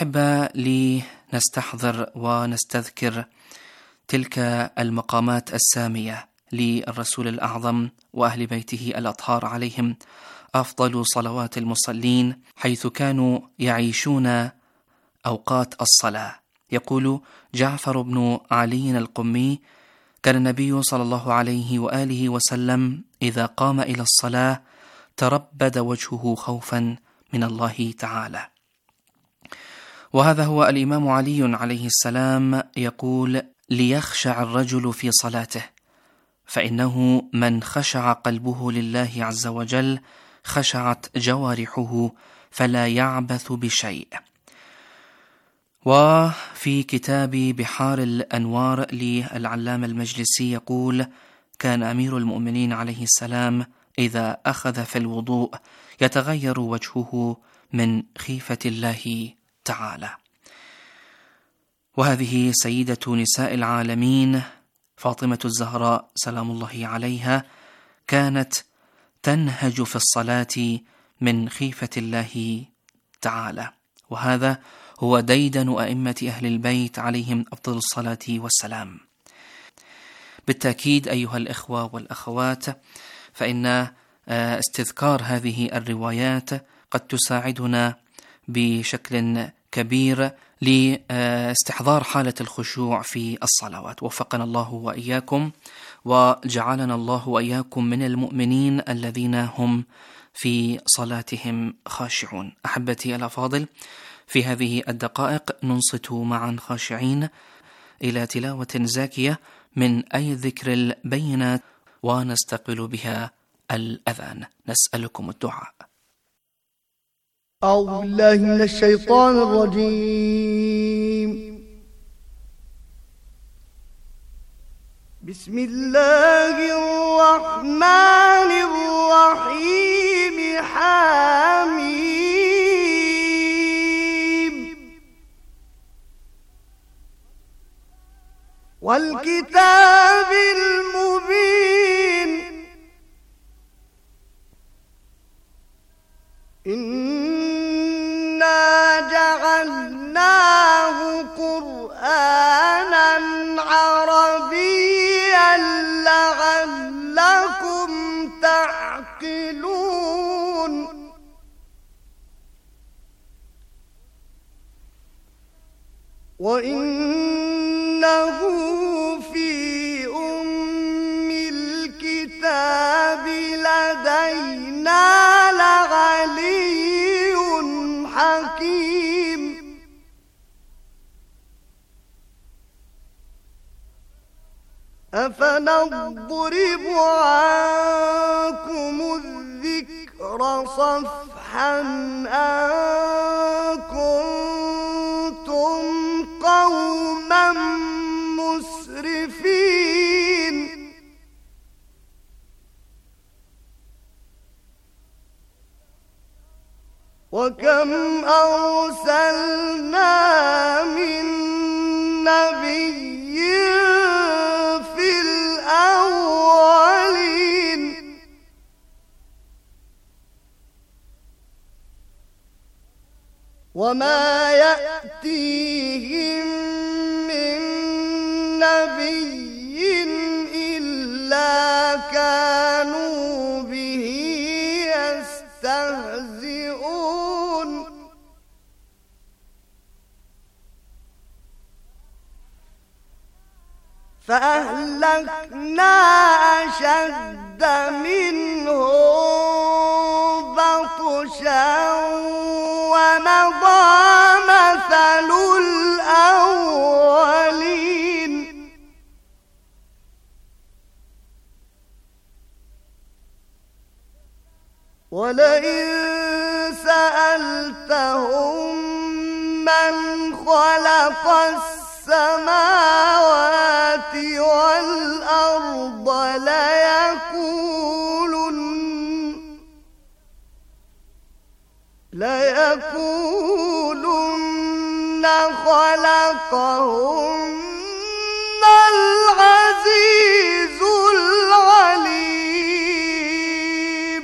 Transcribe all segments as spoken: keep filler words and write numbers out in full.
أحب لنستحضر ونستذكر تلك المقامات السامية للرسول الأعظم وأهل بيته الأطهار عليهم أفضل صلوات المصلين، حيث كانوا يعيشون أوقات الصلاة. يقول جعفر بن علي القمي: كان النبي صلى الله عليه وآله وسلم إذا قام إلى الصلاة تربد وجهه خوفا من الله تعالى. وهذا هو الإمام علي عليه السلام يقول: ليخشع الرجل في صلاته، فإنه من خشع قلبه لله عز وجل خشعت جوارحه فلا يعبث بشيء. وفي كتاب بحار الأنوار للعلامة المجلسي يقول: كان أمير المؤمنين عليه السلام إذا أخذ في الوضوء يتغير وجهه من خيفة الله تعالى. وهذه سيدة نساء العالمين فاطمة الزهراء سلام الله عليها كانت تنهج في الصلاة من خيفة الله تعالى، وهذا هو ديدن أئمة أهل البيت عليهم أفضل الصلاة والسلام. بالتأكيد أيها الإخوة والأخوات، فإن استذكار هذه الروايات قد تساعدنا بشكل كبير لاستحضار حالة الخشوع في الصلوات. وفقنا الله وإياكم، وجعلنا الله وإياكم من المؤمنين الذين هم في صلاتهم خاشعون. أحبتي الأفاضل، في هذه الدقائق ننصت معا خاشعين إلى تلاوة زاكية من أي ذكر البينات ونستقبل بها الأذان. نسألكم الدعاء. أعوذ بالله من الشيطان الرجيم. بسم الله الرحمن الرحيم. حميم. والكتاب المبين. إنا جعلناه قرآنا عربيا لعلكم تعقلون. وإنه في أم الكتاب لدينا لعلي حكيم. أفنضرب عنكم الذكر صفحا أن كنتم قوما مسرفين. وكم أرسلنا من نبي في الأولين وما يأتيهم من نبي إلا كانوا به يستهزئون. فأهلكنا أشد منهم بطشا ومضى مثل الأولين. ولئن سألتهم من خلق السماوات والأرض ليقولن ليقولن خلقهن العزيز العليم.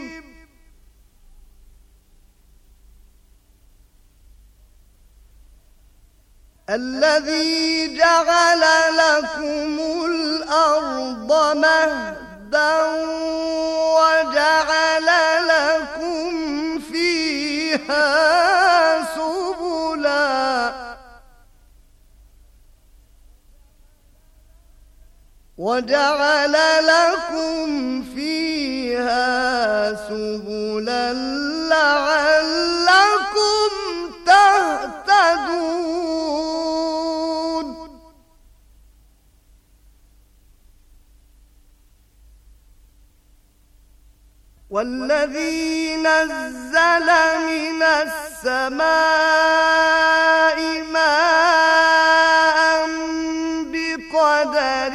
الذي جعل لكم الأرض مهدا وجعل لكم فيها سبلا وجعل لكم فيها سبلا لعلكم تهتدون والذي نزل من السماء ماء بقدر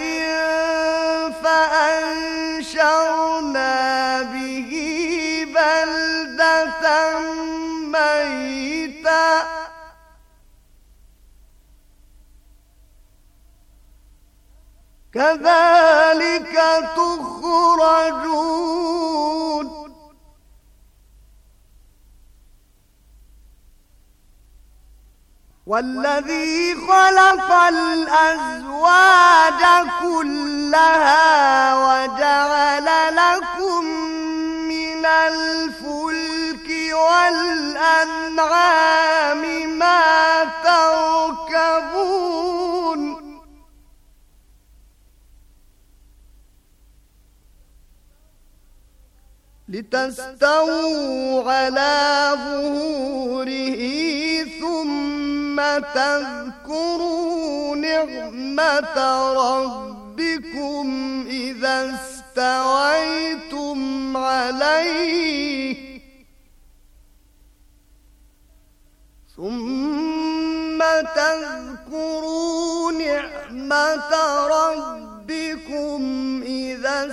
فأنشرنا به بلدة ميتا كذلك تخرجون والذي خلق الأزواج كلها وجعل لكم من الفلك والأنعام ما تركبون لتستووا على ظهوره ثم تذكروا نعمة ربكم إذا استويتم عليه ثم تذكروا نعمة ربكم إذا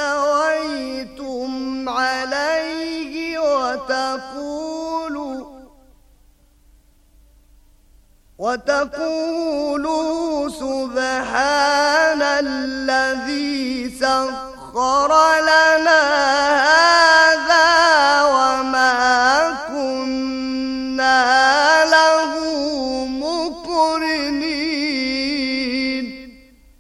استويتم عليه وتقولوا وتقولوا سبحان الذي سخر لنا هذا وما كنا له مقرنين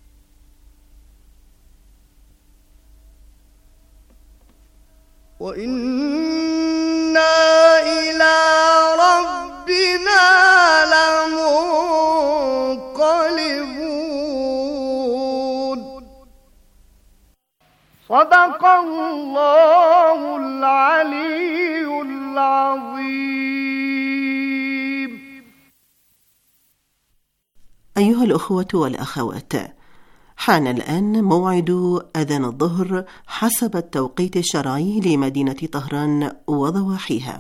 وإنا إلى ربنا لمنقلبون صدق الله العلي العظيم. أيها الأخوة والأخوات، حان الآن موعد أذان الظهر حسب التوقيت الشرعي لمدينة طهران وضواحيها.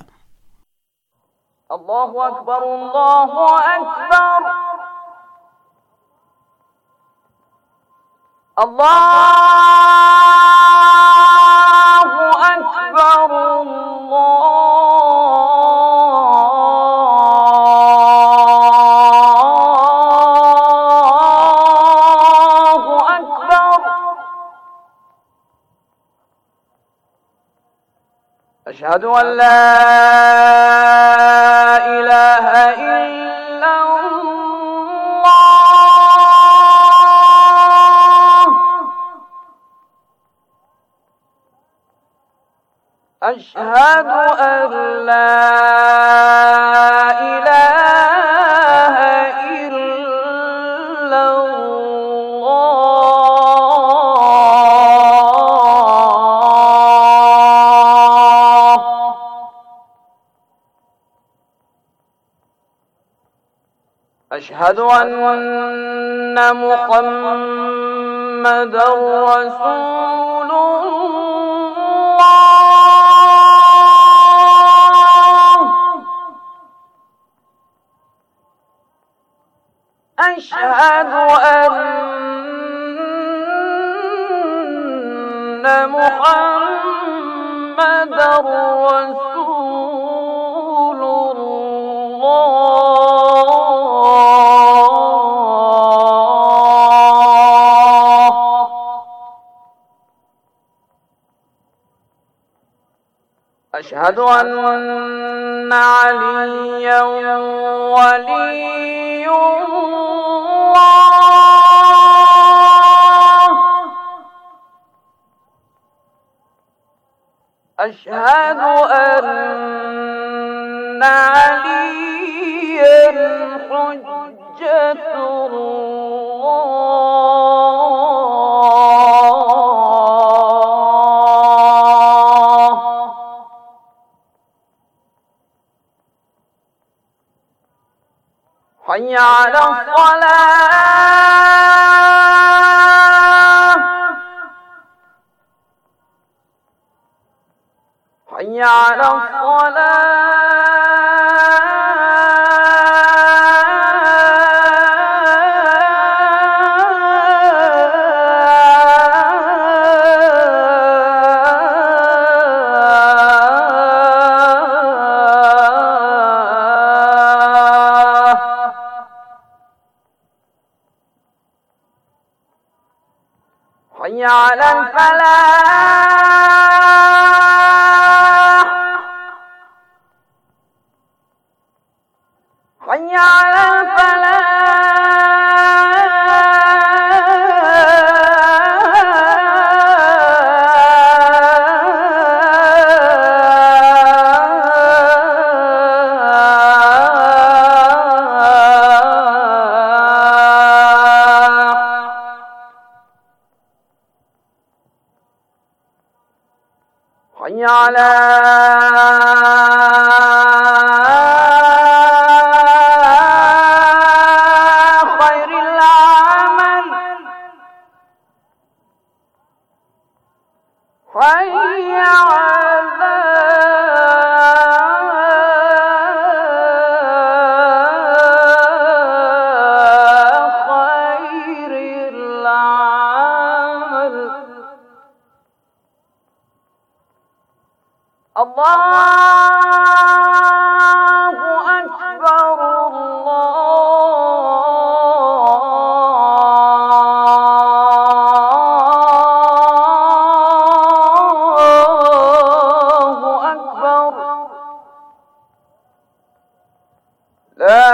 الله أكبر الله أكبر الله أكبر الله أكبر أشهد أن لا إله إلا الله أشهد أن لا إله إلا الله أشهد أن محمدًا رسول الله أشهد أن محمدًا رسول الله أشهد أن عليا ولي الله أشهد أن عليا حجة الله. حي على الصلاة، حي على الصلاة. حي على الفلاح، حي على حي على خير العمل، حي على خير العمل. الله أكبر، الله أكبر. لا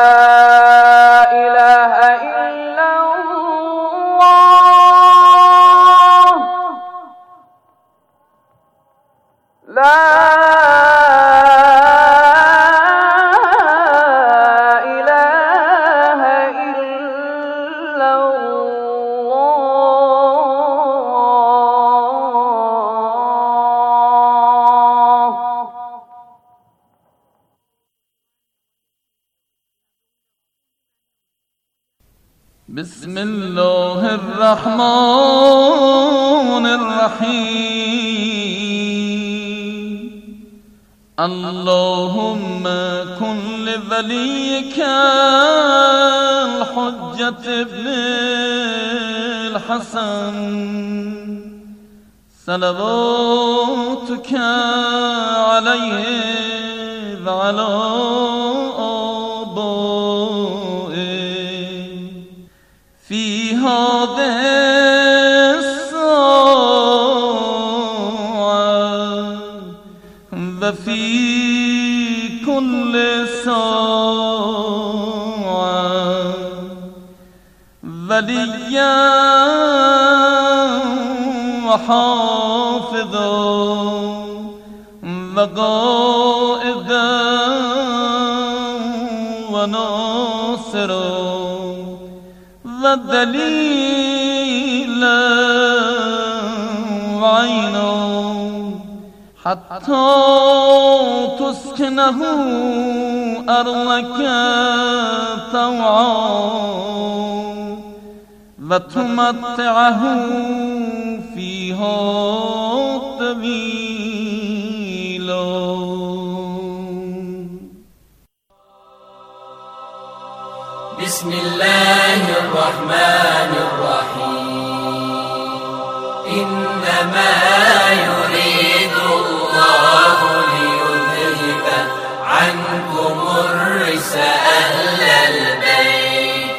إله إلا الله، لا إله إلا الله. بسم الله الرحمن الرحيم. اللهم كن لوليك الحجة ابن الحسن صلواتك عليه وعلى آبائه في هذه الساعة وفي كل ساعة وليا وحافظا وقائدا وناصرا ودليلا وعينا حتى تسكنه أرضك طوعا وتمتعه فيها طويلا. بسم الله الرحمن الرحيم. إنما يريد الله ليذهب عنكم الرجس أهل البيت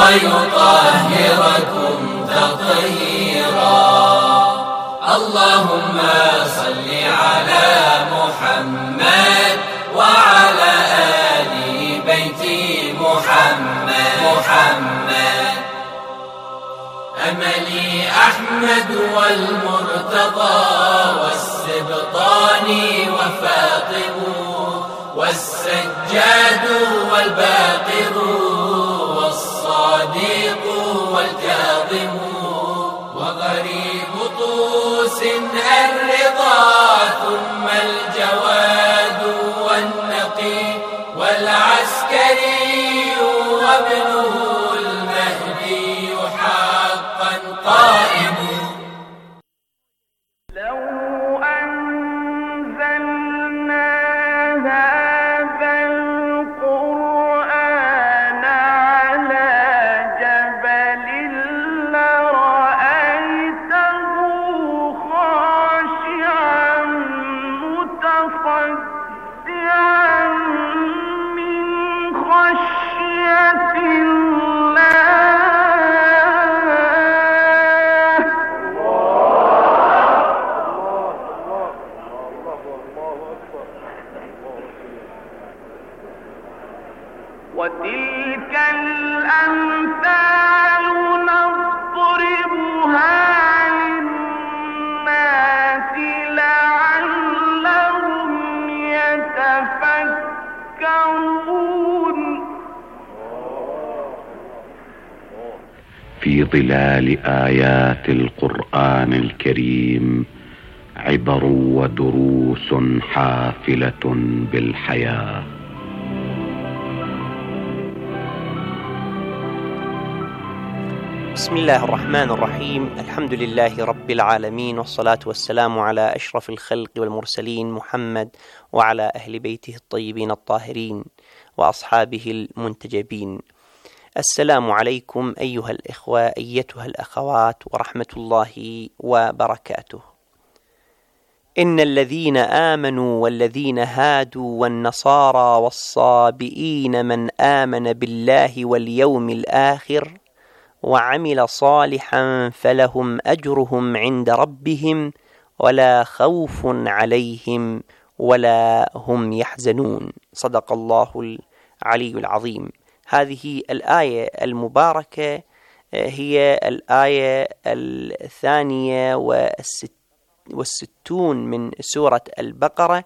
ويطهركم تطهيرا. اللهم صل على محمد وعلى آل بيت محمد محمد. أملي أحمد والمرتضى والسلام والسبطان وفاطم والسجاد والباقر والصادق والكاظم وغريب طوس الرضا ثم الجواد والنقي والعسكري وابنه المهدي حقا قائم. لو أنزلنا هذا القرآن على جبل لرأيته خاشعا متصدعا من خشية الله. وتلك الأمثال نضربها للناس لعلهم يتفكرون. في ظلال آيات القرآن الكريم عبر ودروس حافلة بالحياة. بسم الله الرحمن الرحيم. الحمد لله رب العالمين، والصلاة والسلام على أشرف الخلق والمرسلين محمد وعلى أهل بيته الطيبين الطاهرين وأصحابه المنتجبين. السلام عليكم أيها الإخوة أيتها الأخوات ورحمة الله وبركاته. إن الذين آمنوا والذين هادوا والنصارى والصابئين من آمن بالله واليوم الآخر وعمل صالحا فلهم أجرهم عند ربهم ولا خوف عليهم ولا هم يحزنون. صدق الله العلي العظيم. هذه الآية المباركة هي الآية الثانية والستون من سورة البقرة،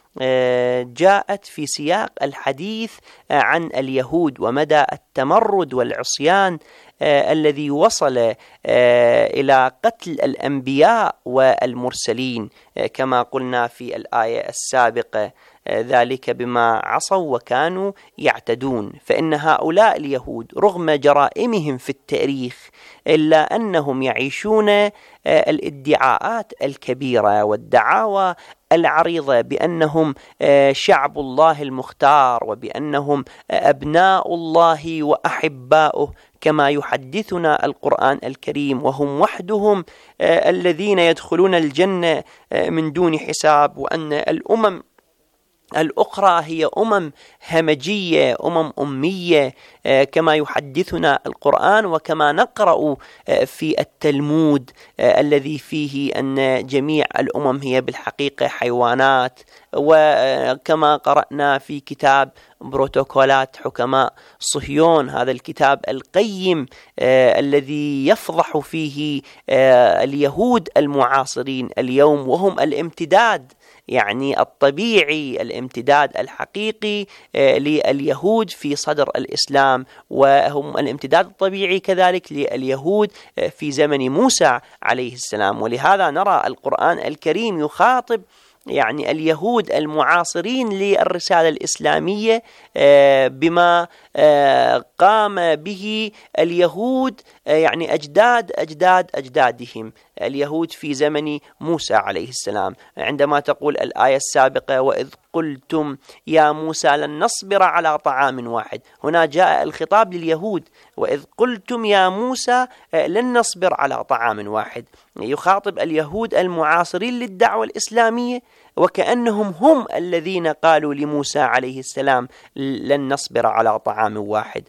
جاءت في سياق الحديث عن اليهود ومدى التمرد والعصيان الذي وصل إلى قتل الأنبياء والمرسلين، كما قلنا في الآية السابقة، ذلك بما عصوا وكانوا يعتدون. فإن هؤلاء اليهود رغم جرائمهم في التاريخ إلا أنهم يعيشون الادعاءات الكبيرة والدعاوى العريضة بأنهم شعب الله المختار وبأنهم أبناء الله وأحباؤه كما يحدثنا القرآن الكريم، وهم وحدهم الذين يدخلون الجنة من دون حساب، وأن الأمم الأخرى هي أمم همجية أمم أمية كما يحدثنا القرآن وكما نقرأ في التلمود الذي فيه أن جميع الأمم هي بالحقيقة حيوانات، وكما قرأنا في كتاب بروتوكولات حكماء صهيون، هذا الكتاب القيم الذي يفضح فيه اليهود المعاصرين اليوم، وهم الامتداد يعني الطبيعي الامتداد الحقيقي لليهود في صدر الإسلام، وهم الامتداد الطبيعي كذلك لليهود في زمن موسى عليه السلام. ولهذا نرى القرآن الكريم يخاطب يعني اليهود المعاصرين للرسالة الإسلامية بما قام به اليهود يعني أجداد أجداد أجدادهم، اليهود في زمن موسى عليه السلام، عندما تقول الآية السابقة: وإذ قلتم يا موسى لن نصبر على طعام واحد. هنا جاء الخطاب لليهود: وإذ قلتم يا موسى لن نصبر على طعام واحد. يخاطب اليهود المعاصرين للدعوة الإسلامية وكأنهم هم الذين قالوا لموسى عليه السلام لن نصبر على طعام واحد.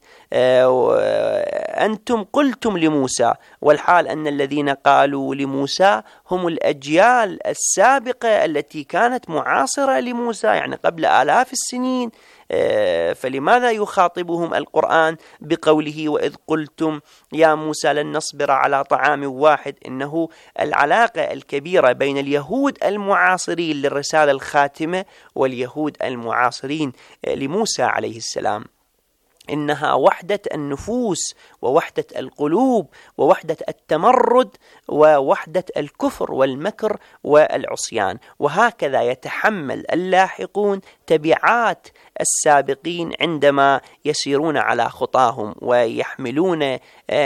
أنتم قلتم لموسى، والحال أن الذين قالوا لموسى هم الأجيال السابقة التي كانت معاصرة لموسى، يعني قبل آلاف السنين، فلماذا يخاطبهم القرآن بقوله وإذ قلتم يا موسى لن نصبر على طعام واحد؟ إنه العلاقة الكبيرة بين اليهود المعاصرين للرسالة الخاتمة واليهود المعاصرين لموسى عليه السلام إنها وحدة النفوس ووحدة القلوب ووحدة التمرد ووحدة الكفر والمكر والعصيان، وهكذا يتحمل اللاحقون تبعات السابقين عندما يسيرون على خطاهم ويحملون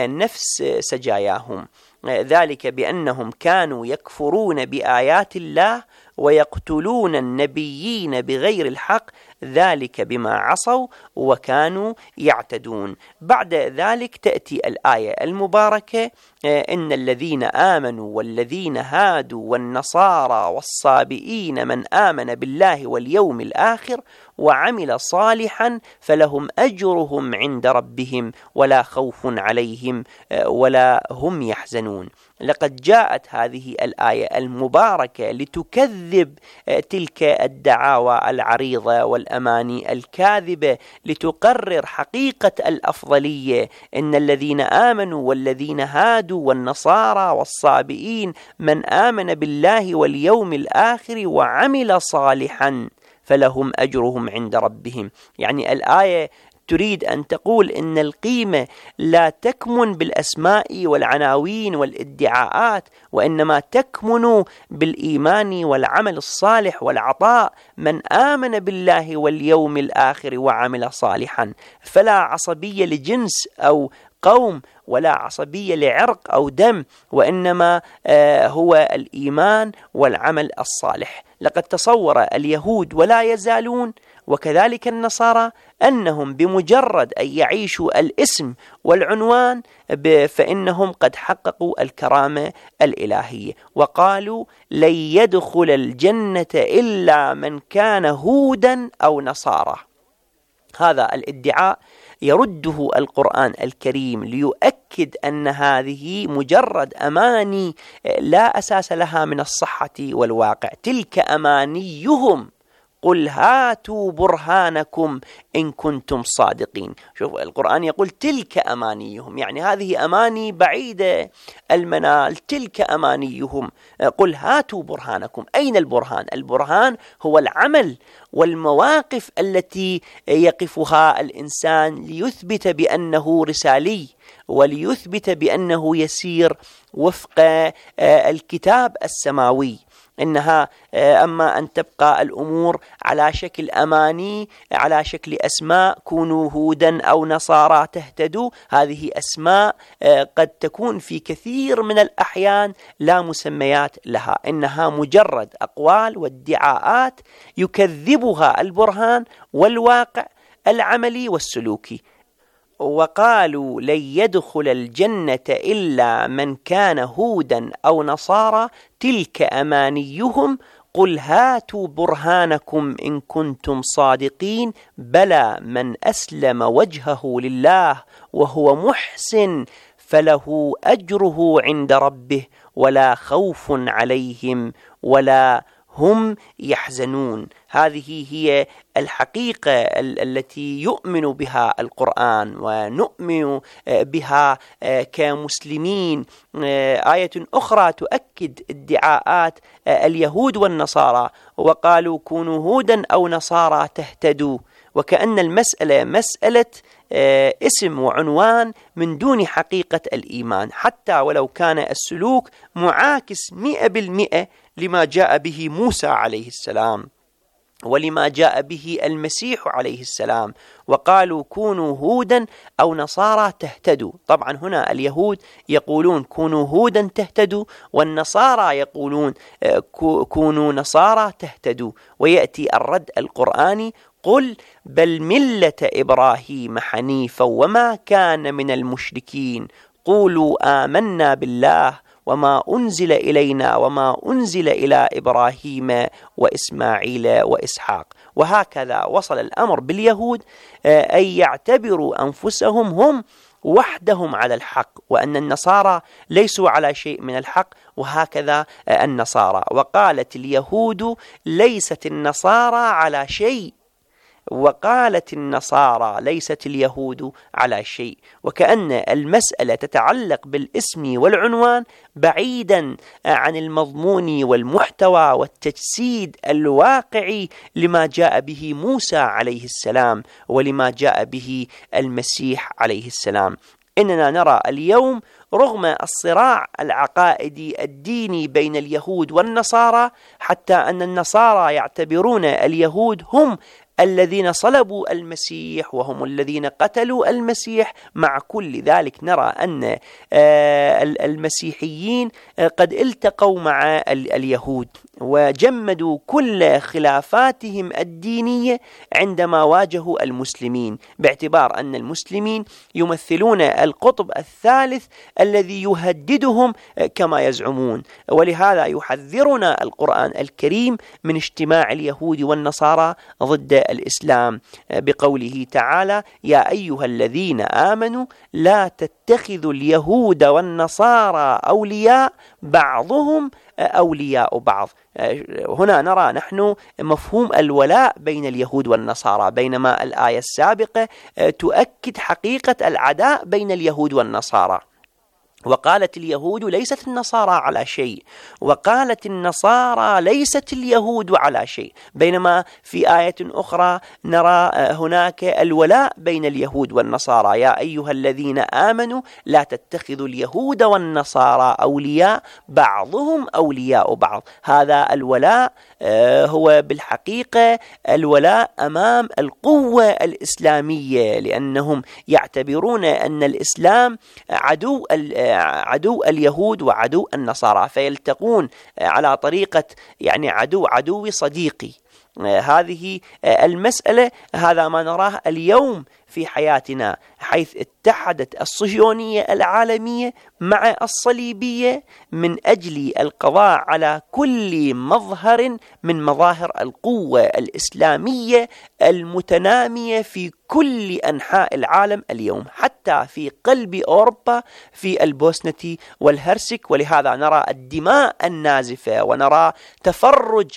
نفس سجاياهم، ذلك بأنهم كانوا يكفرون بآيات الله ويقتلون النبيين بغير الحق، ذلك بما عصوا وكانوا يعتدون. بعد ذلك تأتي الآية المباركة إن الذين آمنوا والذين هادوا والنصارى والصابئين من آمن بالله واليوم الآخر وعمل صالحا فلهم أجرهم عند ربهم ولا خوف عليهم ولا هم يحزنون. لقد جاءت هذه الآية المباركة لتكذب تلك الدعاوى العريضة والأماني الكاذبة، لتقرر حقيقة الأفضلية. إن الذين آمنوا والذين هادوا والنصارى والصابئين من آمن بالله واليوم الآخر وعمل صالحا فلهم أجرهم عند ربهم. يعني الآية تريد أن تقول إن القيمة لا تكمن بالأسماء والعناوين والادعاءات، وإنما تكمن بالإيمان والعمل الصالح والعطاء. من آمن بالله واليوم الآخر وعمل صالحا، فلا عصبية لجنس أو قوم ولا عصبية لعرق أو دم، وإنما هو الإيمان والعمل الصالح. لقد تصور اليهود ولا يزالون وكذلك النصارى أنهم بمجرد أن يعيشوا الاسم والعنوان فإنهم قد حققوا الكرامة الإلهية، وقالوا لن يدخل الجنة إلا من كان هودا أو نصارى. هذا الادعاء يرده القرآن الكريم ليؤكد أن هذه مجرد أماني لا أساس لها من الصحة والواقع. تلك أمانيهم قل هاتوا برهانكم إن كنتم صادقين. شوف القرآن يقول تلك أمانيهم، يعني هذه أماني بعيدة المنال، تلك أمانيهم. قل هاتوا برهانكم. أين البرهان؟ البرهان هو العمل والمواقف التي يقفها الإنسان ليثبت بأنه رسالي وليثبت بأنه يسير وفق الكتاب السماوي. إنها أما أن تبقى الأمور على شكل أماني، على شكل أسماء، كونوا هودا أو نصارى تهتدوا، هذه أسماء قد تكون في كثير من الأحيان لا مسميات لها، إنها مجرد أقوال وادعاءات يكذبها البرهان والواقع العملي والسلوكي. وقالوا لن يدخل الجنة إلا من كان هودا أو نصارى تلك أمانيهم قل هاتوا برهانكم إن كنتم صادقين بلى من أسلم وجهه لله وهو محسن فله أجره عند ربه ولا خوف عليهم ولا هم يحزنون. هذه هي الحقيقة التي يؤمن بها القرآن ونؤمن بها كمسلمين. آية أخرى تؤكد ادعاءات اليهود والنصارى، وقالوا كونوا هودا أو نصارى تهتدوا، وكأن المسألة مسألة اسم وعنوان من دون حقيقة الإيمان، حتى ولو كان السلوك معاكس مئة بالمئة لما جاء به موسى عليه السلام ولما جاء به المسيح عليه السلام. وقالوا كونوا هودا أو نصارى تهتدوا. طبعا هنا اليهود يقولون كونوا هودا تهتدوا، والنصارى يقولون كونوا نصارى تهتدوا. ويأتي الرد القرآني قل بل ملة إبراهيم حنيفا وما كان من المشركين قولوا آمنا بالله وما أنزل إلينا وما أنزل إلى إبراهيم وإسماعيل وإسحاق. وهكذا وصل الأمر باليهود أن يعتبروا أنفسهم هم وحدهم على الحق، وأن النصارى ليسوا على شيء من الحق، وهكذا النصارى. وقالت اليهود ليست النصارى على شيء، وقالت النصارى ليست اليهود على شيء، وكأن المسألة تتعلق بالاسم والعنوان بعيدا عن المضمون والمحتوى والتجسيد الواقعي لما جاء به موسى عليه السلام ولما جاء به المسيح عليه السلام. إننا نرى اليوم رغم الصراع العقائدي الديني بين اليهود والنصارى، حتى أن النصارى يعتبرون اليهود هم الذين صلبوا المسيح وهم الذين قتلوا المسيح. مع كل ذلك نرى أن المسيحيين قد التقوا مع اليهود وجمدوا كل خلافاتهم الدينية عندما واجهوا المسلمين، باعتبار أن المسلمين يمثلون القطب الثالث الذي يهددهم كما يزعمون. ولهذا يحذرنا القرآن الكريم من اجتماع اليهود والنصارى ضد الإسلام بقوله تعالى: يا أيها الذين آمنوا لا تتخذوا اليهود والنصارى أولياء بعضهم أولياء بعض. هنا نرى نحن مفهوم الولاء بين اليهود والنصارى، بينما الآية السابقة تؤكد حقيقة العداء بين اليهود والنصارى. وقالت اليهود ليست النصارى على شيء، وقالت النصارى ليست اليهود على شيء، بينما في آية أخرى نرى هناك الولاء بين اليهود والنصارى: يا أيها الذين آمنوا لا تتخذوا اليهود والنصارى أولياء بعضهم أولياء بعض. هذا الولاء هو بالحقيقة الولاء أمام القوة الإسلامية، لأنهم يعتبرون أن الإسلام عدو عدو اليهود وعدو النصارى، فيلتقون على طريقة يعني عدو عدو صديقي. هذه المسألة هذا ما نراه اليوم في حياتنا، حيث اتحدت الصهيونية العالمية مع الصليبية من أجل القضاء على كل مظهر من مظاهر القوة الإسلامية المتنامية في كل أنحاء العالم اليوم، حتى في قلب أوروبا في البوسنة والهرسك. ولهذا نرى الدماء النازفة ونرى تفرج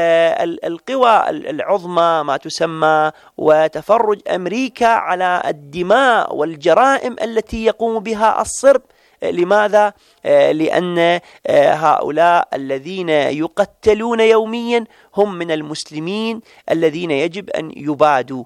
القوى العظمى ما تسمى وتفرج أمريكا على الدماء والجرائم التي يقوم بها الصرب. لماذا؟ لأن هؤلاء الذين يقتلون يوميا هم من المسلمين الذين يجب أن يبادوا،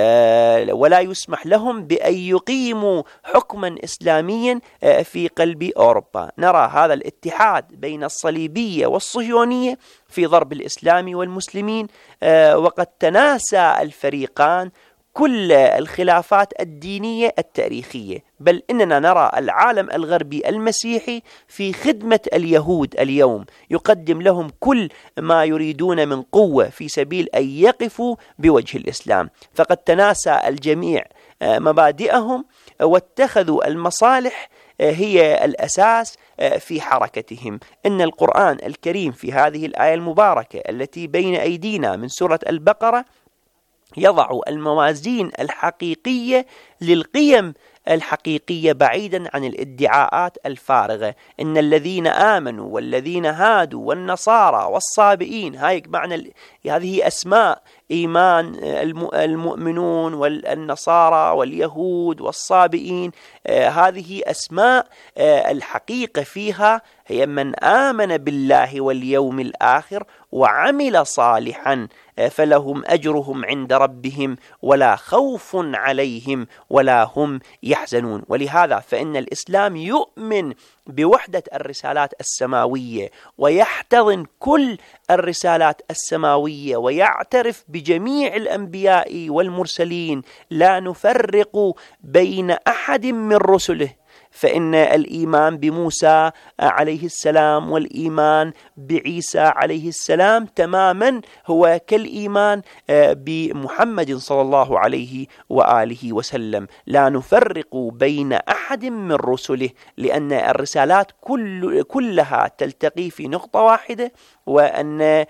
ولا يسمح لهم بأن يقيموا حكما إسلاميا في قلب أوروبا. نرى هذا الاتحاد بين الصليبية والصهيونية في ضرب الإسلام والمسلمين، وقد تناسى الفريقان كل الخلافات الدينية التاريخية، بل إننا نرى العالم الغربي المسيحي في خدمة اليهود اليوم، يقدم لهم كل ما يريدون من قوة في سبيل أن يقفوا بوجه الإسلام. فقد تناسى الجميع مبادئهم واتخذوا المصالح هي الأساس في حركتهم. إن القرآن الكريم في هذه الآية المباركة التي بين أيدينا من سورة البقرة يضع الموازين الحقيقية للقيم الحقيقية بعيدا عن الادعاءات الفارغة. إن الذين آمنوا والذين هادوا والنصارى والصابئين، هاي معنى هذه أسماء إيمان المؤمنون والنصارى واليهود والصابئين، هذه أسماء الحقيقة فيها هي من آمن بالله واليوم الآخر وعمل صالحا فلهم أجرهم عند ربهم ولا خوف عليهم ولا هم يحزنون. ولهذا فإن الإسلام يؤمن بوحدة الرسالات السماوية ويحتضن كل الرسالات السماوية ويعترف بجميع الأنبياء والمرسلين، لا نفرق بين أحد من رسله. فإن الإيمان بموسى عليه السلام والإيمان بعيسى عليه السلام تماما هو كالإيمان بمحمد صلى الله عليه وآله وسلم، لا نفرق بين أحد من رسله، لأن الرسالات كل كلها تلتقي في نقطة واحدة، وأن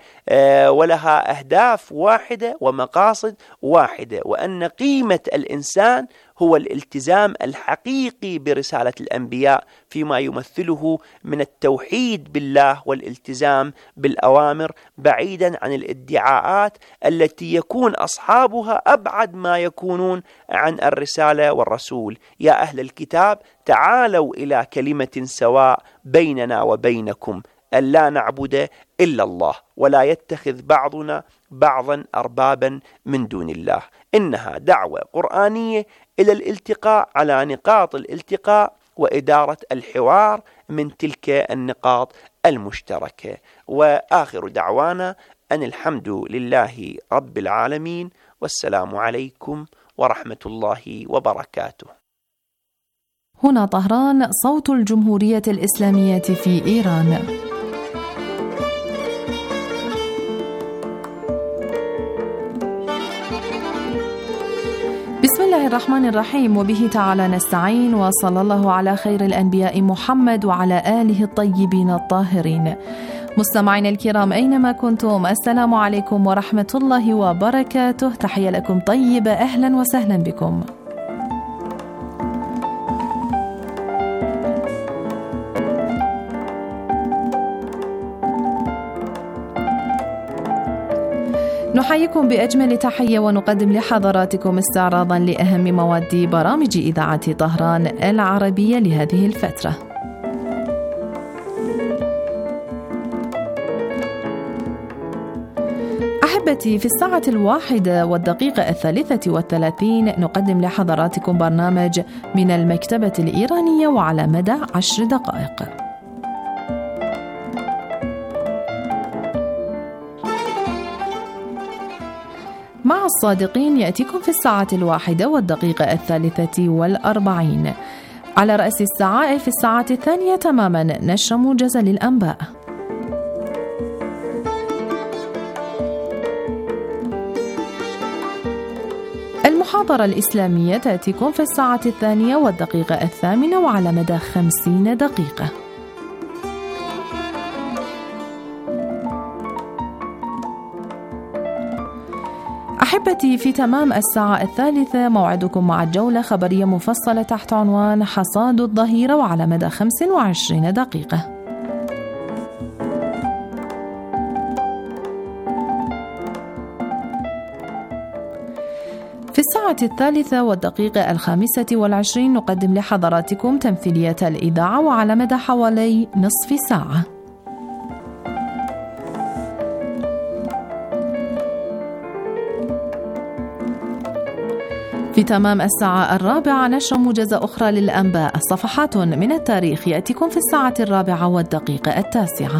ولها أهداف واحدة ومقاصد واحدة، وأن قيمة الإنسان هو الالتزام الحقيقي برسالة الأنبياء فيما يمثله من التوحيد بالله والالتزام بالأوامر، بعيدا عن الادعاءات التي يكون أصحابها أبعد ما يكونون عن الرسالة والرسول. يا أهل الكتاب تعالوا إلى كلمة سواء بيننا وبينكم ألا نعبد إلا الله ولا يتخذ بعضنا بعضا أربابا من دون الله. إنها دعوة قرآنية إلى الالتقاء على نقاط الالتقاء وإدارة الحوار من تلك النقاط المشتركة. وآخر دعوانا أن الحمد لله رب العالمين، والسلام عليكم ورحمة الله وبركاته. هنا طهران، صوت الجمهورية الإسلامية في إيران. بسم الله الرحمن الرحيم، وبه تعالى نستعين، وصلى الله على خير الأنبياء محمد وعلى آله الطيبين الطاهرين. مستمعين الكرام أينما كنتم، السلام عليكم ورحمة الله وبركاته. تحية لكم طيبة، أهلا وسهلا بكم. نحييكم بأجمل تحية ونقدم لحضراتكم استعراضا لأهم مواد برامج إذاعة طهران العربية لهذه الفترة. أحبتي، في الساعة الواحدة والدقيقة الثالثة والثلاثين نقدم لحضراتكم برنامج من المكتبة الإيرانية وعلى مدى عشر دقائق. مع الصادقين يأتيكم في الساعة الواحدة والدقيقة الثالثة والأربعين. على رأس الساعة في الساعة الثانية تماما نشر موجز للأنباء. المحاضرة الإسلامية تأتيكم في الساعة الثانية والدقيقة الثامنة وعلى مدى خمسين دقيقة. أحبتي، في تمام الساعة الثالثة موعدكم مع الجولة خبرية مفصلة تحت عنوان حصاد الظهيرة وعلى مدى خمس وعشرين دقيقة. في الساعة الثالثة والدقيقة الخامسة والعشرين نقدم لحضراتكم تمثيلية الإذاعة وعلى مدى حوالي نصف ساعة. في تمام الساعة الرابعة نشر موجزة أخرى للأنباء. صفحات من التاريخ يأتيكم في الساعة الرابعة والدقيقة التاسعة.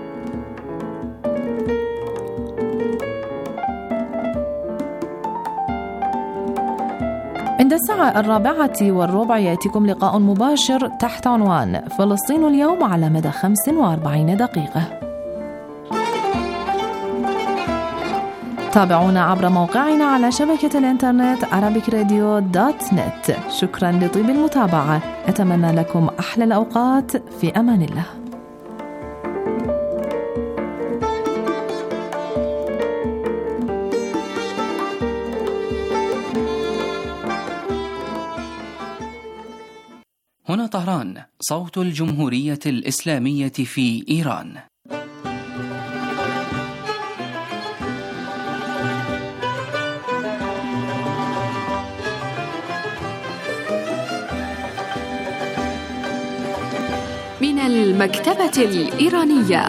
عند الساعة الرابعة والربع يأتيكم لقاء مباشر تحت عنوان فلسطين اليوم على مدى خمس وأربعين دقيقة. تابعونا عبر موقعنا على شبكة الإنترنت arabic radio dot net. شكرا لطيب المتابعة، أتمنى لكم أحلى الأوقات، في أمان الله. هنا طهران، صوت الجمهورية الإسلامية في إيران. من المكتبة الإيرانية.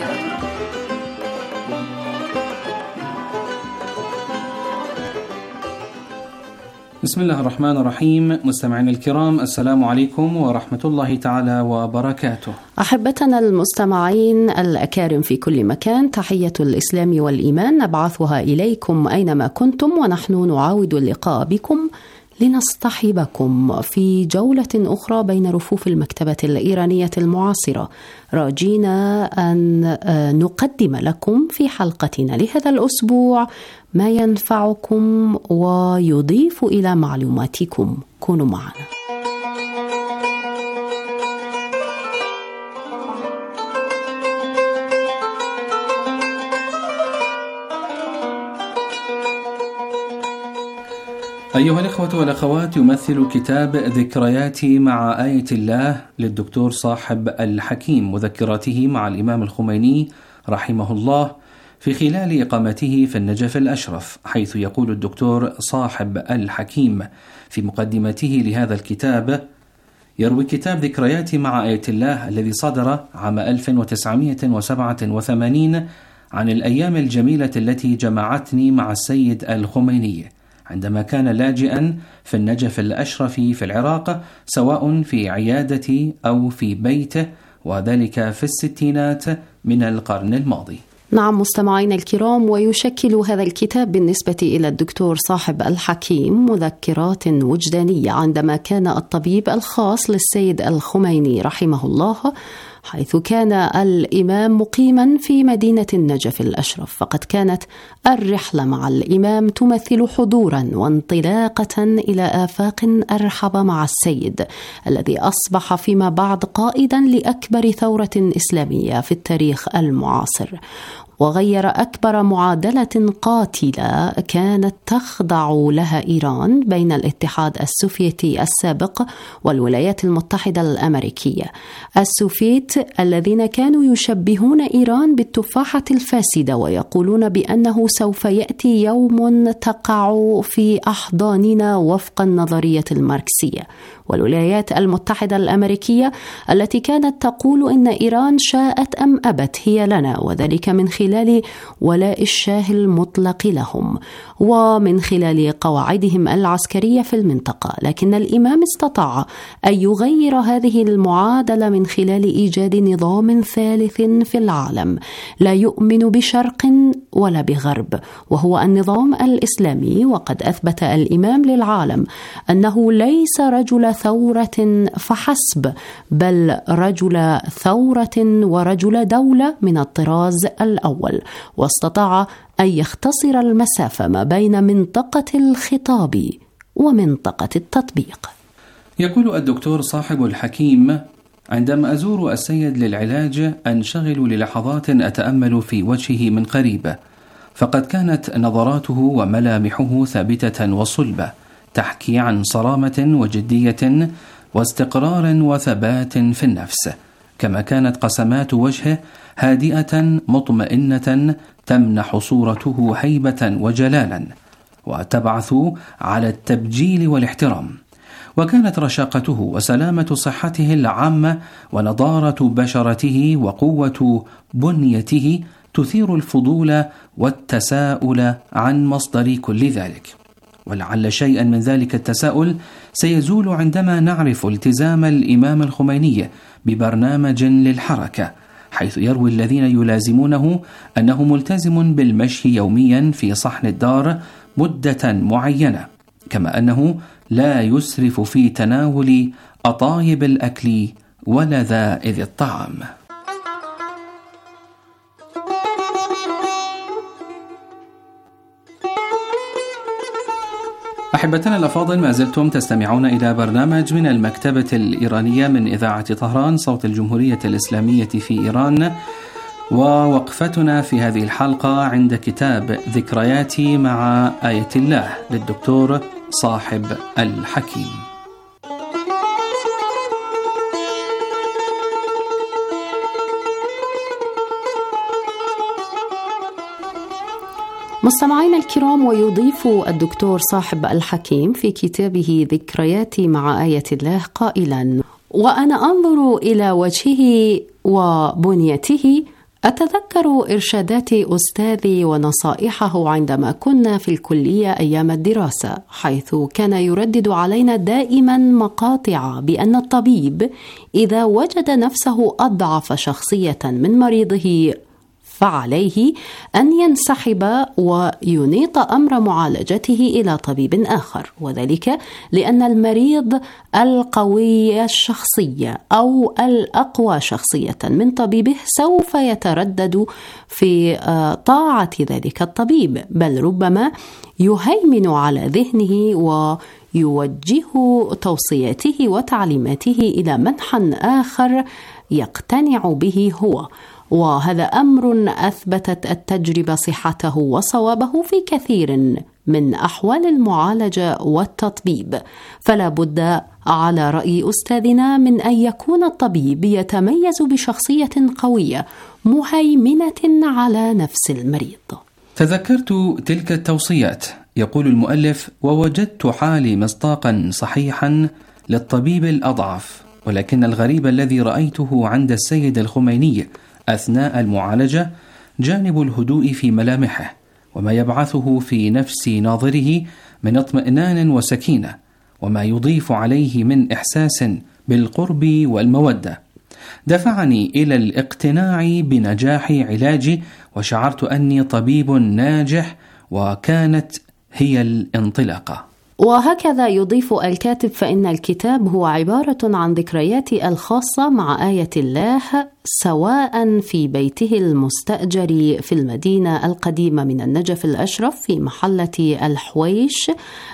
بسم الله الرحمن الرحيم. مستمعين الكرام، السلام عليكم ورحمة الله تعالى وبركاته. أحبتنا المستمعين الأكارم في كل مكان، تحية الإسلام والإيمان نبعثها إليكم أينما كنتم، ونحن نعاود اللقاء بكم لنصطحبكم في جولة أخرى بين رفوف المكتبة الإيرانية المعاصرة، راجينا أن نقدم لكم في حلقتنا لهذا الأسبوع ما ينفعكم ويضيف إلى معلوماتكم. كونوا معنا. أيها الإخوة والأخوات، يمثل كتاب ذكرياتي مع آية الله للدكتور صاحب الحكيم مذكراته مع الإمام الخميني رحمه الله في خلال إقامته في النجف الأشرف، حيث يقول الدكتور صاحب الحكيم في مقدمته لهذا الكتاب: يروي كتاب ذكرياتي مع آية الله الذي صدر عام ألف وتسعمائة وسبعة وثمانين عن الأيام الجميلة التي جمعتني مع السيد الخميني عندما كان لاجئا في النجف الأشرف في العراق، سواء في عيادتي أو في بيته، وذلك في الستينات من القرن الماضي. نعم مستمعينا الكرام، ويشكل هذا الكتاب بالنسبة إلى الدكتور صاحب الحكيم مذكرات وجدانية عندما كان الطبيب الخاص للسيد الخميني رحمه الله، حيث كان الإمام مقيما في مدينة النجف الأشرف. فقد كانت الرحلة مع الإمام تمثل حضورا وانطلاقة إلى آفاق أرحب مع السيد الذي أصبح فيما بعد قائدا لأكبر ثورة إسلامية في التاريخ المعاصر، وغير أكبر معادلة قاتلة كانت تخضع لها إيران بين الاتحاد السوفيتي السابق والولايات المتحدة الأمريكية. السوفيت الذين كانوا يشبهون إيران بالتفاحة الفاسدة ويقولون بأنه سوف يأتي يوم تقع في أحضاننا وفق النظرية الماركسية، والولايات المتحدة الأمريكية التي كانت تقول إن إيران شاءت أم أبت هي لنا، وذلك من خلال ولاء الشاه المطلق لهم ومن خلال قواعدهم العسكرية في المنطقة. لكن الإمام استطاع أن يغير هذه المعادلة من خلال إيجاد نظام ثالث في العالم لا يؤمن بشرق ولا بغرب، وهو النظام الإسلامي. وقد أثبت الإمام للعالم أنه ليس رجل ثورة فحسب، بل رجل ثورة ورجل دولة من الطراز الأول، واستطاع أن يختصر المسافة ما بين منطقة الخطاب ومنطقة التطبيق. يقول الدكتور صاحب الحكيم: عندما أزور السيد للعلاج أنشغل للحظات أتأمل في وجهه من قريب، فقد كانت نظراته وملامحه ثابتة وصلبة، تحكي عن صرامة وجدية واستقرار وثبات في النفس، كما كانت قسمات وجهه هادئة مطمئنة تمنح صورته هيبة وجلالا وتبعث على التبجيل والاحترام. وكانت رشاقته وسلامة صحته العامة ونضارة بشرته وقوة بنيته تثير الفضول والتساؤل عن مصدر كل ذلك، ولعل شيئا من ذلك التساؤل سيزول عندما نعرف التزام الإمام الخميني ببرنامج للحركة، حيث يروي الذين يلازمونه أنه ملتزم بالمشي يوميا في صحن الدار مدة معينة، كما أنه لا يسرف في تناول أطايب الأكل ولذائذ الطعام. أحبتنا الأفاضل، ما زلتم تستمعون إلى برنامج من المكتبة الإيرانية من إذاعة طهران صوت الجمهورية الإسلامية في إيران، ووقفتنا في هذه الحلقة عند كتاب ذكرياتي مع آية الله للدكتور صاحب الحكيم. مستمعينا الكرام، ويضيف الدكتور صاحب الحكيم في كتابه ذكرياتي مع آية الله قائلا: وأنا أنظر إلى وجهه وبنيته أتذكر إرشادات أستاذي ونصائحه عندما كنا في الكلية أيام الدراسة، حيث كان يردد علينا دائما مقاطع بأن الطبيب إذا وجد نفسه أضعف شخصية من مريضه فعليه أن ينسحب وينيط أمر معالجته إلى طبيب آخر، وذلك لأن المريض القوي الشخصية أو الأقوى شخصية من طبيبه سوف يتردد في طاعة ذلك الطبيب، بل ربما يهيمن على ذهنه ويوجه توصياته وتعليماته إلى منحى آخر يقتنع به هو. وهذا أمر أثبتت التجربة صحته وصوابه في كثير من أحوال المعالجة والتطبيب، فلا بد على رأي أستاذنا من أن يكون الطبيب يتميز بشخصية قوية مهيمنة على نفس المريض. تذكرت تلك التوصيات. يقول المؤلف: ووجدت حالي مصداقا صحيحا للطبيب الأضعف، ولكن الغريب الذي رأيته عند السيد الخميني أثناء المعالجة جانب الهدوء في ملامحه، وما يبعثه في نفس ناظره من اطمئنان وسكينة، وما يضيف عليه من إحساس بالقرب والمودة، دفعني إلى الاقتناع بنجاح علاجي، وشعرت أني طبيب ناجح، وكانت هي الانطلاقة. وهكذا يضيف الكاتب: فإن الكتاب هو عبارة عن ذكرياتي الخاصة مع آية الله، سواء في بيته المستأجر في المدينة القديمة من النجف الأشرف في محلة الحويش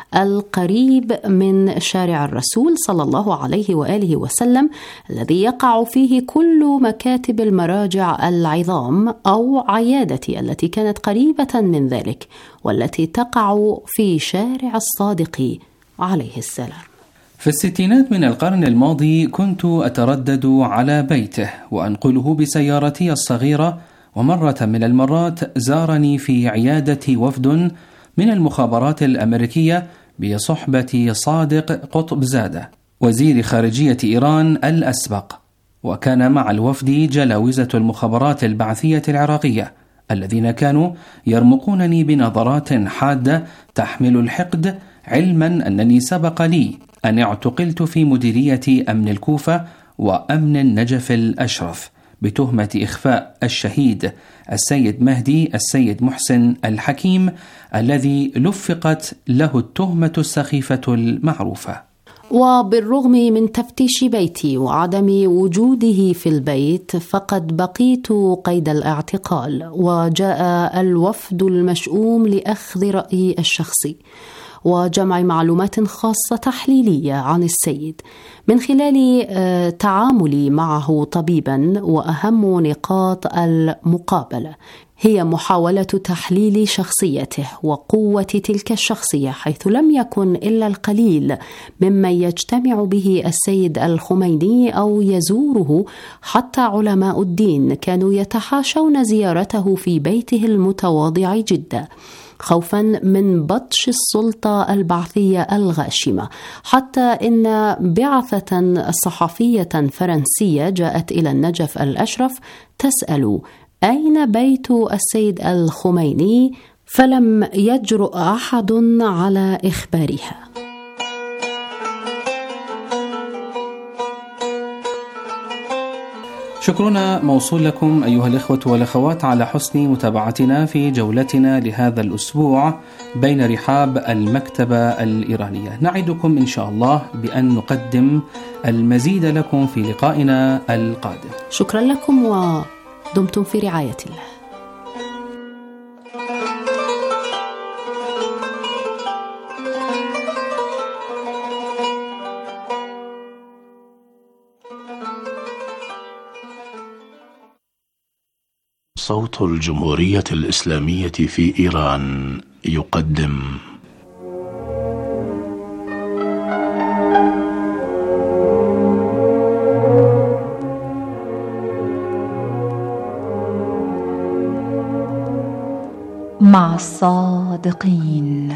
القريب من شارع الرسول صلى الله عليه وآله وسلم، الذي يقع فيه كل مكاتب المراجع العظام، أو عيادتي التي كانت قريبة من ذلك، والتي تقع في شارع الصادق عليه السلام. في الستينات من القرن الماضي كنت أتردد على بيته وأنقله بسيارتي الصغيرة، ومرة من المرات زارني في عيادتي وفد من المخابرات الأمريكية بصحبة صادق قطبزادة وزير خارجية إيران الأسبق، وكان مع الوفد جلاوزة المخابرات البعثية العراقية الذين كانوا يرمقونني بنظرات حادة تحمل الحقد، علما أنني سبق لي أن اعتقلت في مديرية أمن الكوفة وأمن النجف الأشرف بتهمة إخفاء الشهيد السيد مهدي السيد محسن الحكيم، الذي لفقت له التهمة السخيفة المعروفة. وبالرغم من تفتيش بيتي وعدم وجوده في البيت، فقد بقيت قيد الاعتقال، وجاء الوفد المشؤوم لأخذ رأيي الشخصي وجمع معلومات خاصة تحليلية عن السيد من خلال تعاملي معه طبيبا. وأهم نقاط المقابلة هي محاولة تحليل شخصيته وقوة تلك الشخصية، حيث لم يكن إلا القليل ممن يجتمع به السيد الخميني أو يزوره، حتى علماء الدين كانوا يتحاشون زيارته في بيته المتواضع جدا، خوفا من بطش السلطة البعثية الغاشمة، حتى إن بعثة صحفية فرنسية جاءت إلى النجف الأشرف تسأل أين بيت السيد الخميني، فلم يجرؤ أحد على إخبارها. شكرنا موصول لكم أيها الإخوة والأخوات على حسن متابعتنا في جولتنا لهذا الأسبوع بين رحاب المكتبة الإيرانية. نعدكم إن شاء الله بأن نقدم المزيد لكم في لقائنا القادم. شكرا لكم ودمتم في رعاية الله. صوت الجمهورية الإسلامية في إيران يقدم مع الصادقين.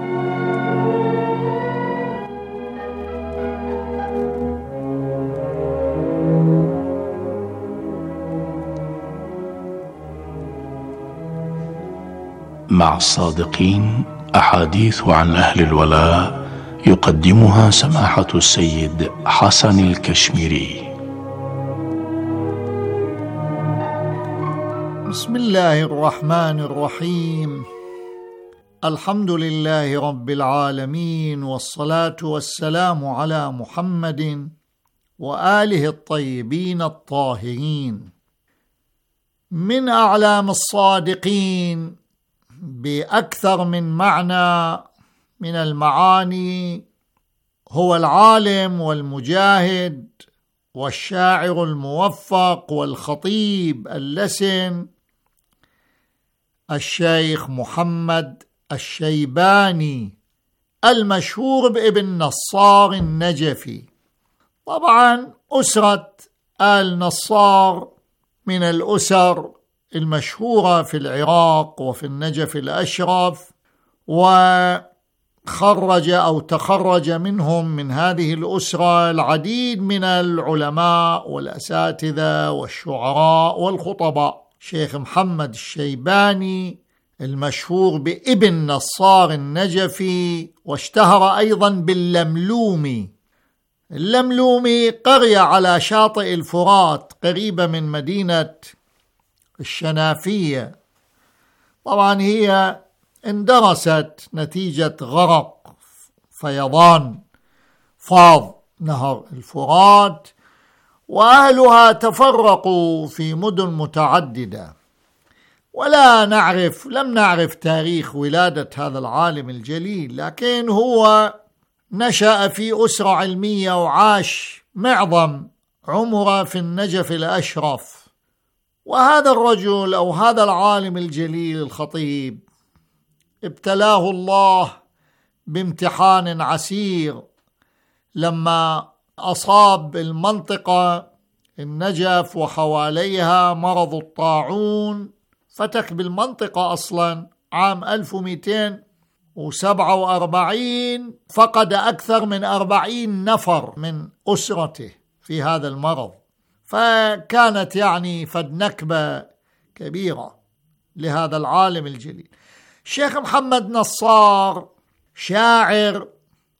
مع الصادقين أحاديث عن أهل الولاء يقدمها سماحة السيد حسن الكشميري. بسم الله الرحمن الرحيم. الحمد لله رب العالمين، والصلاة والسلام على محمد وآله الطيبين الطاهرين. من أعلام الصادقين بأكثر من معنى من المعاني هو العالم والمجاهد والشاعر الموفق والخطيب اللسن الشيخ محمد الشيباني المشهور بابن نصار النجفي. طبعا أسرة آل نصار من الأسر المشهورة في العراق وفي النجف الأشرف، وخرج أو تخرج منهم من هذه الأسرة العديد من العلماء والأساتذة والشعراء والخطباء. شيخ محمد الشيباني المشهور بابن نصار النجفي، واشتهر أيضا باللملومي. اللملومي قرية على شاطئ الفرات قريبة من مدينة الشنافية. طبعا هي اندرست نتيجة غرق فيضان فاض نهر الفرات، وأهلها تفرقوا في مدن متعددة، ولا نعرف لم نعرف تاريخ ولادة هذا العالم الجليل، لكن هو نشأ في أسرة علمية وعاش معظم عمره في النجف الأشرف. وهذا الرجل أو هذا العالم الجليل الخطيب ابتلاه الله بامتحان عسير لما أصاب المنطقة النجف وحواليها مرض الطاعون، فتك بالمنطقة أصلا عام ألف ومئتين وسبعة وأربعين، فقد أكثر من أربعين نفر من أسرته في هذا المرض، فكانت يعني فد نكبة كبيرة لهذا العالم الجليل. الشيخ محمد نصار شاعر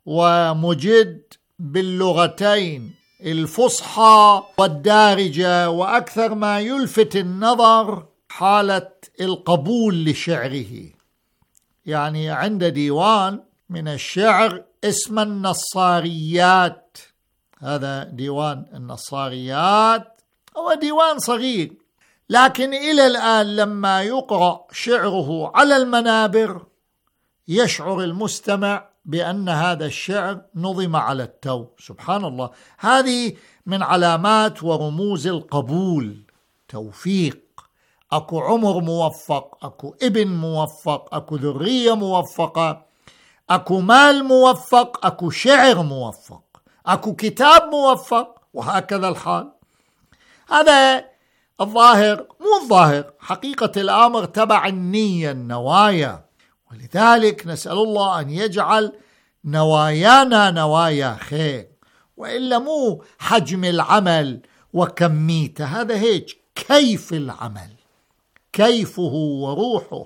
ومجد باللغتين الفصحى والدارجة، وأكثر ما يلفت النظر حالة القبول لشعره. يعني عند ديوان من الشعر اسم النصاريات، هذا ديوان النصاريات، هو ديوان صغير، لكن إلى الآن لما يقرأ شعره على المنابر يشعر المستمع بأن هذا الشعر نظم على التو. سبحان الله، هذه من علامات ورموز القبول. توفيق، أكو عمر موفق، أكو ابن موفق، أكو ذرية موفقة، أكو مال موفق، أكو شعر موفق، أكو كتاب موفق، وهكذا الحال. هذا الظاهر، مو الظاهر، حقيقة الأمر تبع النية، النوايا. ولذلك نسأل الله أن يجعل نوايانا نوايا خير، وإلا مو حجم العمل وكميته، هذا هيك كيف العمل، كيفه وروحه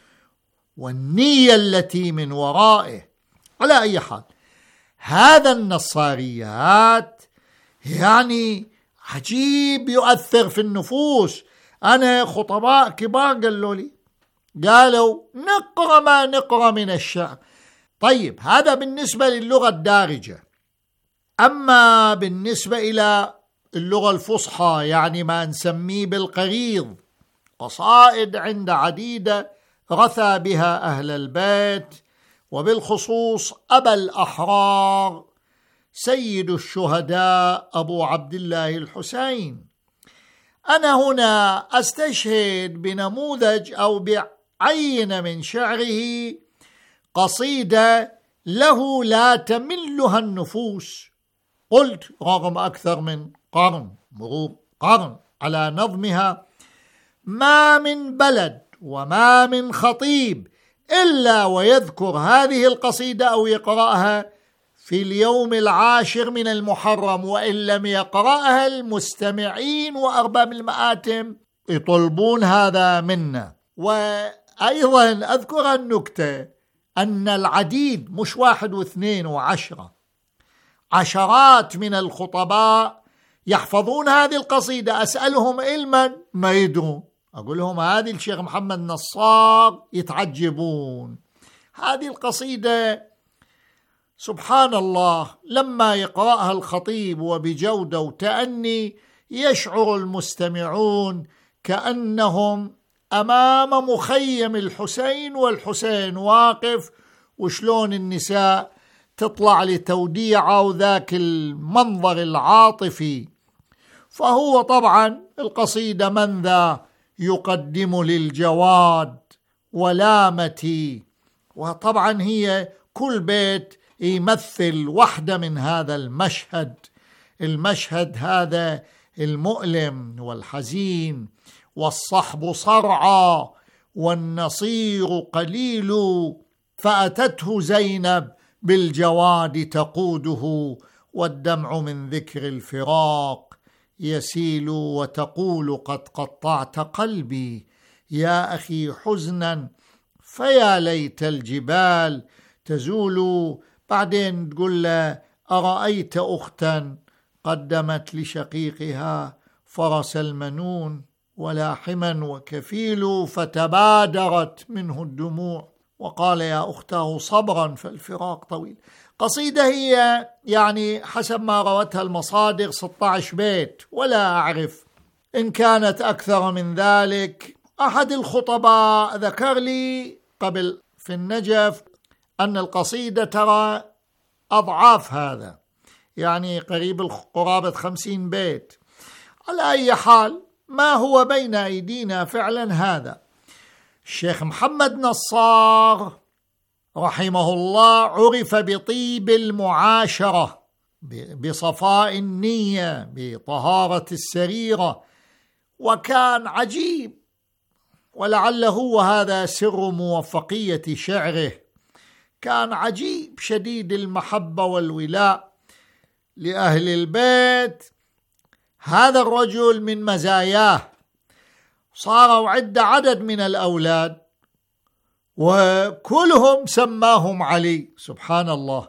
والنية التي من ورائه. على أي حال، هذا النصاريات يعني عجيب، يؤثر في النفوس. أنا خطباء كبار قالوا لي، قالوا نقرأ ما نقرأ من الشعر. طيب، هذا بالنسبة للغة الدارجة. أما بالنسبة إلى اللغة الفصحى، يعني ما نسميه بالقريض، قصائد عند عديدة رثى بها أهل البيت، وبالخصوص أبا الأحرار سيد الشهداء أبو عبد الله الحسين. أنا هنا أستشهد بنموذج أو بعين من شعره قصيدة له لا تملها النفوس. قلت رغم أكثر من قرن، مرور قرن على نظمها، ما من بلد وما من خطيب إلا ويذكر هذه القصيدة أو يقرأها في اليوم العاشر من المحرم، وإن لم يقرأها المستمعين وأرباب المآتم يطلبون هذا منا. وأيضا أذكر النكتة أن العديد، مش واحد واثنين وعشرة، عشرات من الخطباء يحفظون هذه القصيدة. أسألهم علما ما يدرون، أقول لهم هذه الشيخ محمد نصار، يتعجبون. هذه القصيدة سبحان الله لما يقرأها الخطيب وبجودة وتأني يشعر المستمعون كأنهم أمام مخيم الحسين، والحسين واقف، وشلون النساء تطلع لتوديعه، وذاك المنظر العاطفي فهو طبعا القصيدة من ذا يقدم للجواد ولامتي، وطبعا هي كل بيت يمثل واحدة من هذا المشهد، المشهد هذا المؤلم والحزين. والصحب صرعى والنصير قليل، فأتته زينب بالجواد تقوده، والدمع من ذكر الفراق يسيل، وتقول قد قطعت قلبي يا أخي حزنا، فيا ليت الجبال تزول. بعدين تقول له أرأيت أختا قدمت لشقيقها فرس المنون ولاحما وكفيل، فتبادرت منه الدموع وقال يا أخته صبرا فالفراق طويل. قصيدة هي يعني حسب ما روتها المصادر ستة عشر بيت، ولا أعرف إن كانت أكثر من ذلك. أحد الخطباء ذكر لي قبل في النجف أن القصيدة ترى أضعاف هذا، يعني قريب قرابة خمسين بيت. على أي حال ما هو بين أيدينا فعلا هذا. الشيخ محمد نصار رحمه الله عرف بطيب المعاشرة، بصفاء النية، بطهارة السريرة، وكان عجيب، ولعله وهذا سر موفقية شعره. كان عجيب شديد المحبة والولاء لأهل البيت. هذا الرجل من مزاياه صاروا عدة عدد من الأولاد وكلهم سماهم علي، سبحان الله،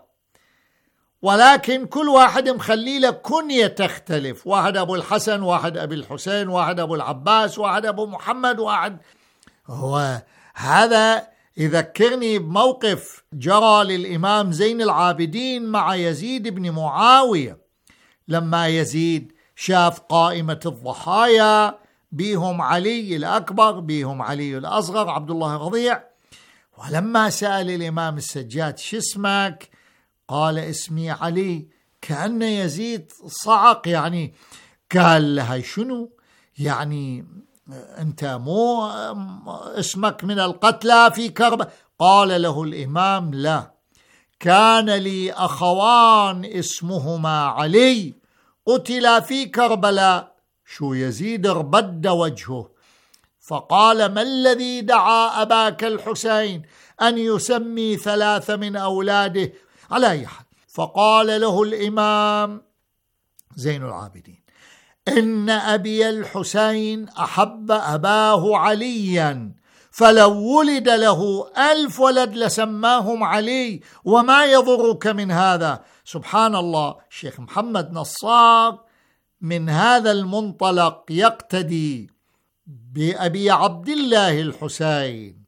ولكن كل واحد مخلي له كنية تختلف، واحد أبو الحسن، واحد أبي الحسين، واحد أبو العباس، واحد أبو محمد، واحد. هو هذا يذكرني بموقف جرى للإمام زين العابدين مع يزيد بن معاوية، لما يزيد شاف قائمة الضحايا بيهم علي الأكبر، بيهم علي الأصغر، عبد الله الرضيع، ولما سأل الإمام السجاد شو اسمك؟ قال اسمي علي. كأن يزيد صعق، يعني قال لها شنو يعني أنت مو اسمك من القتلى في كربلاء؟ قال له الإمام لا، كان لي أخوان اسمهما علي قتلا في كربلاء. شو يزيد اربد وجهه، فقال ما الذي دعا أباك الحسين أن يسمي ثلاثة من أولاده؟ على أي حال، فقال له الإمام زين العابدين إن أبي الحسين أحب أباه عليا، فلو ولد له ألف ولد لسماهم علي، وما يضرك من هذا؟ سبحان الله. الشيخ محمد نصار من هذا المنطلق يقتدي بأبي عبد الله الحسين،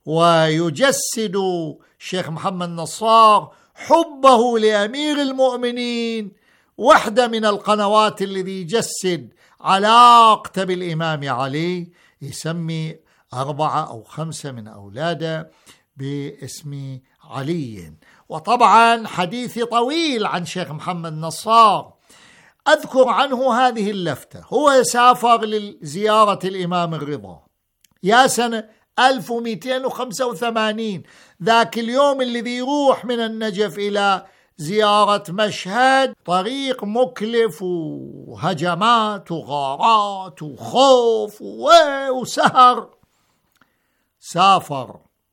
ويجسد الشيخ محمد نصار حبه لأمير المؤمنين. واحدة من القنوات الذي يجسد علاقته بالإمام علي يسمي أربعة أو خمسة من أولاده باسم علي. وطبعا حديثي طويل عن شيخ محمد نصار، أذكر عنه هذه اللفتة. هو سافر لزيارة الإمام الرضا يا سنة ألف ومئتين وخمسة وثمانين، ذاك اليوم الذي يروح من النجف إلى زيارة مشهد، طريق مكلف وهجمات وغارات وخوف وسهر. سافر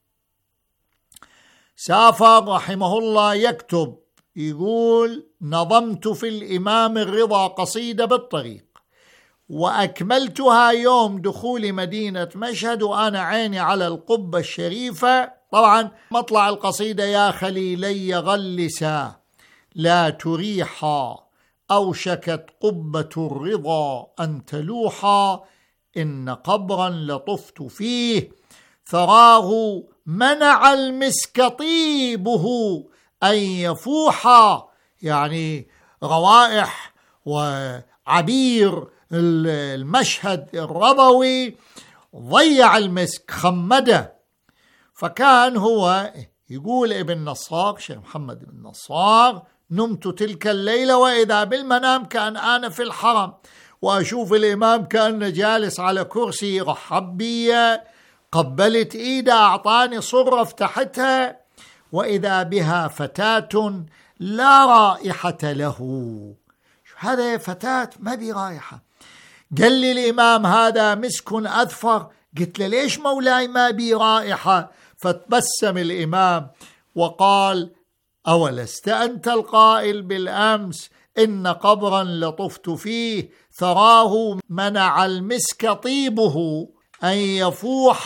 سافر رحمه الله يكتب، يقول نظمت في الإمام الرضا قصيدة بالطريق، وأكملتها يوم دخول مدينة مشهد وأنا عيني على القبة الشريفة. طبعا مطلع القصيدة يا خليلي غلسا لا تريحا، أوشكت قبة الرضا أن تلوحا، إن قبرا لطفت فيه ثراه منع المسك طيبه أن يفوحا. يعني روائح وعبير المشهد الرضوي ضيع المسك، خمده. فكان هو يقول ابن نصار، شيخ محمد بن نصار، نمت تلك الليلة وإذا بالمنام كان أنا في الحرم، وأشوف الإمام كأنه جالس على كرسي، رحب بي، قبلت إيده، أعطاني صرة فتحتها، وإذا بها فتاة لا رائحة له. هذا فتاة ما بي رائحة. قال لي الإمام هذا مسك أذفر. قلت له ليش مولاي ما بي رائحة؟ فتبسم الإمام وقال أولست أنت القائل بالأمس إن قبرا لطفت فيه ثراه منع المسك طيبه أن يفوح،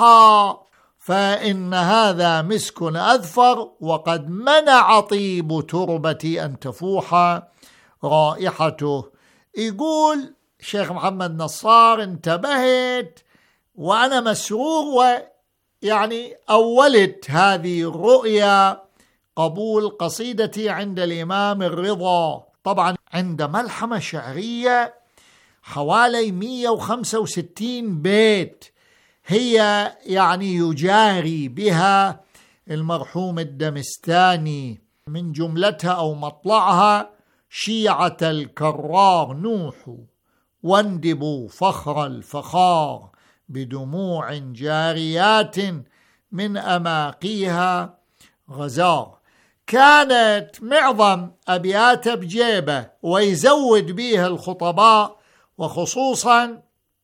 فإن هذا مسك أذفر وقد منع طيب تربتي أن تفوح رائحته. يقول شيخ محمد نصار انتبهت وأنا مسرور، ويعني أولت هذه الرؤيا قبول قصيدتي عند الإمام الرضا. طبعا عند ملحمة شعرية حوالي مئة وخمسة وستين بيت، هي يعني يجاري بها المرحوم الدمستاني، من جملتها أو مطلعها: شيعة الكرار نوح واندبوا فخر الفخار بدموع جاريات من أماقيها غزار. كانت معظم أبيات بجيبه ويزود بها الخطباء، وخصوصا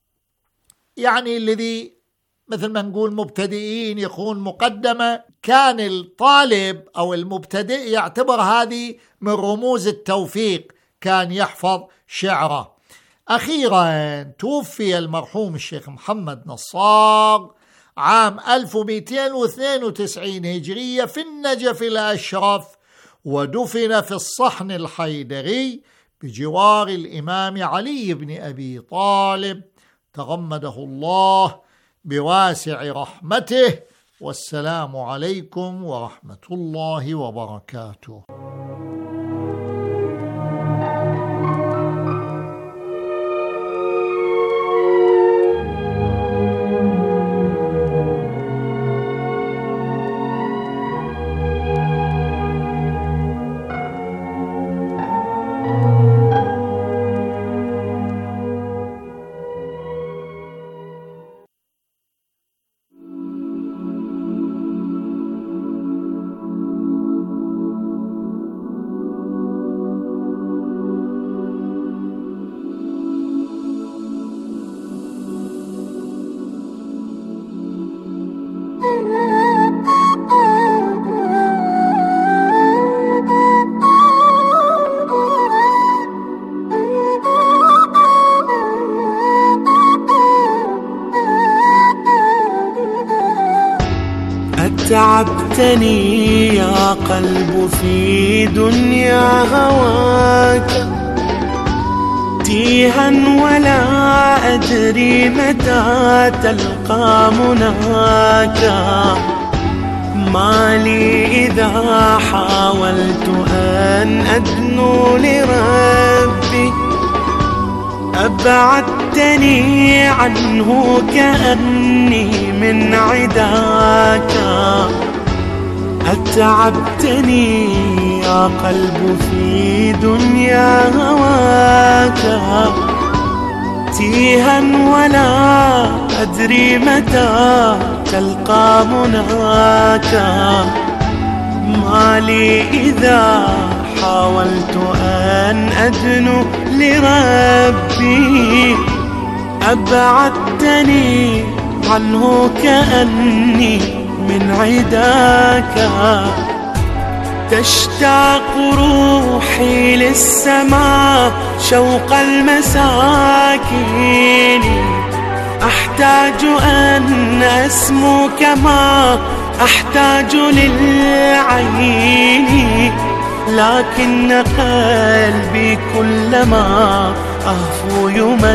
يعني الذي مثل ما نقول مبتدئين يكون مقدمة، كان الطالب أو المبتدئ يعتبر هذه من رموز التوفيق، كان يحفظ شعره. أخيرا توفي المرحوم الشيخ محمد نصار عام ألف ومئتين واثنين وتسعين هجرية في النجف الأشرف، ودفن في الصحن الحيدري بجوار الإمام علي بن أبي طالب تغمده الله بواسع رحمته. والسلام عليكم ورحمة الله وبركاته. تعبتني يا قلب في دنيا هواك تيها ولا أدري متى تلقى مناك. ما لي إذا حاولت أن أدنو لربي أبعدتني عنه كأني من عداك. أتعبتني يا قلب في دنيا هواك تيها ولا أدري متى تلقى مناك. ما لي إذا حاولت أن أدنو لربي أبعدتني عنه كأني من عداك. تشتاق روحي للسماء شوق المساكين أحتاج أن أسمو كما أحتاج للعين. لكن قلبي كلما أهفو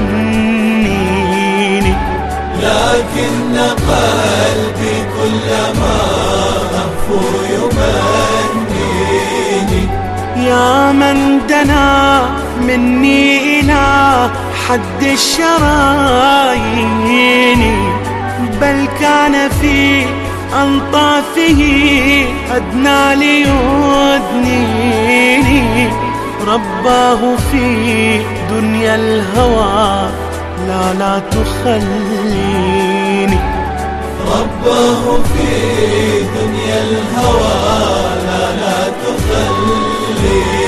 يمنيني لكن قلبي كلما أهفو يمنيني. يا من دنا مني إلى حد الشرايين بل كان في أنطافه أدنى ليدنيني. رباه في دنيا الهوى لا لا تخليني رباه في دنيا الهوى لا لا تخليني